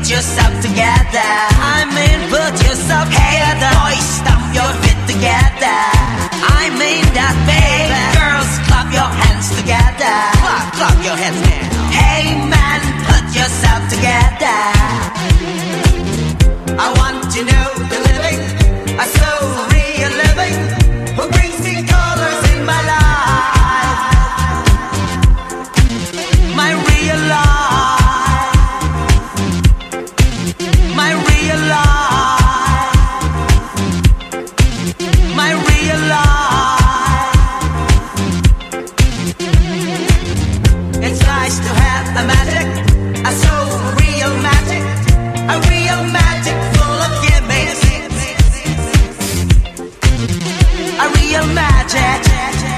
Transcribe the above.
yourself together. I mean, put yourself together. Hey, boys, stomp your feet together. I mean that, baby. Hey, girls, clap your hands together. Clap your hands now. Hey, man, put yourself together. I want to know the living, a so real living, who brings me colors in my life. My real life. My real life. My real life. It's nice to have a magic, a so real magic, a real magic full of gimmicks, a real magic.